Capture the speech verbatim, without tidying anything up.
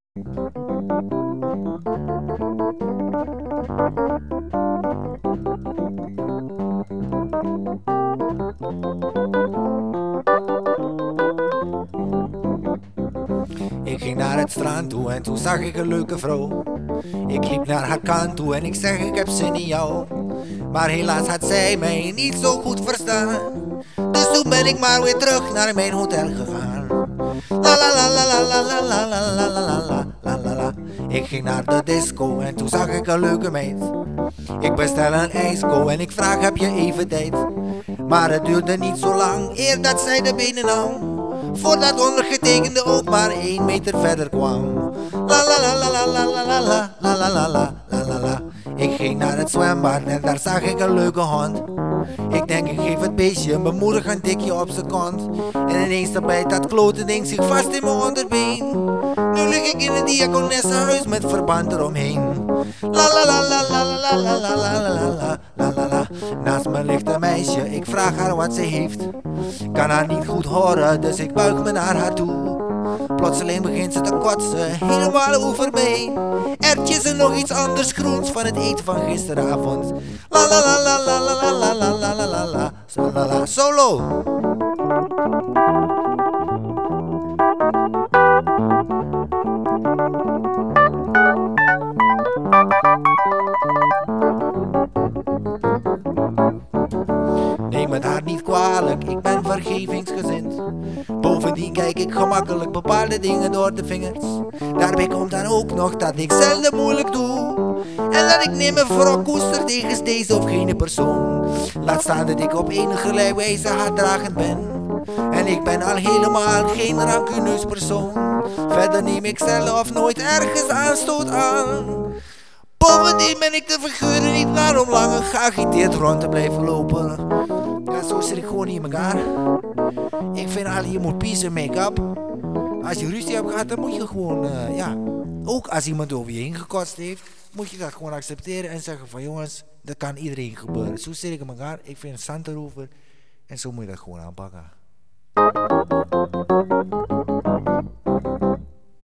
Ik ging naar het strand toe en toen zag ik een leuke vrouw. Ik liep naar haar kant toe en ik zeg ik heb zin in jou. Maar helaas had zij mij niet zo goed verstaan. Dus toen ben ik maar weer terug naar mijn hotel gegaan. La la la la la la la la la la la la la la la. Ik ging naar de disco en toen zag ik een leuke meid. Ik bestel een ijsko en ik vraag heb je even tijd. Maar het duurde niet zo lang eer dat zij de benen nam. Voordat ondergetekende ook maar één meter verder kwam. La la la la la la la la la la la la la la la. Ik ging naar het zwembad en daar zag ik een leuke hond. Ik denk ik geef het beestje een bemoedigend tikje op zijn kont. En ineens daarbij dat klote ding zich vast in mijn onderbeen. Nu lig ik in het diakonessenhuis met verband eromheen. La la la la la la la la la la la la la la. Naast me ligt een meisje, ik vraag haar wat ze heeft. Kan haar niet goed horen, dus ik buig me naar haar toe. Plotseling begint ze te kotsen, helemaal over mij. Ertjes en nog iets anders groens van het eten van gisteravond. La la la la la la la la la la la la la la la. Solo! Neem het haar niet kwalijk, ik ben vergevingsgezind. Bovendien kijk ik gemakkelijk bepaalde dingen door de vingers. Daarbij komt dan ook nog dat ik zelden moeilijk doe. En dat ik niet meer wrok koester tegen deze of gene persoon. Laat staan dat ik op enige wijze haatdragend ben. En ik ben al helemaal geen rancuneus persoon. Verder neem ik zelf nooit ergens aanstoot aan. Bovendien ben ik de figuren niet naar om langer geagiteerd rond te blijven lopen. Ja, zo zit ik gewoon niet in elkaar. Ik vind al je moet peace en make-up. Als je ruzie hebt gehad, dan moet je gewoon, uh, ja, ook als iemand over je heen gekotst heeft, moet je dat gewoon accepteren en zeggen van jongens, dat kan iedereen gebeuren. Zo zit ik in elkaar, ik vind het zand erover en zo moet je dat gewoon aanpakken.